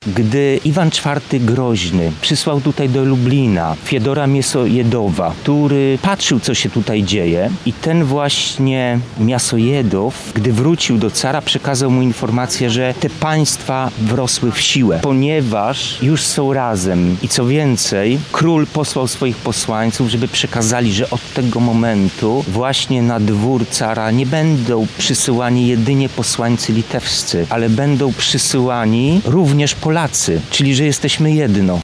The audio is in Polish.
Gdy Iwan IV Groźny przysłał tutaj do Lublina Fiodora Miasojedowa, który patrzył, co się tutaj dzieje, i ten właśnie Miasojedow, gdy wrócił do cara, przekazał mu informację, że te państwa wrosły w siłę, ponieważ już są razem. I co więcej, król posłał swoich posłańców, żeby przekazali, że od tego momentu właśnie na dwór cara nie będą przysyłani jedynie posłańcy litewscy, ale będą przysyłani również Polacy, czyli że jesteśmy jedno.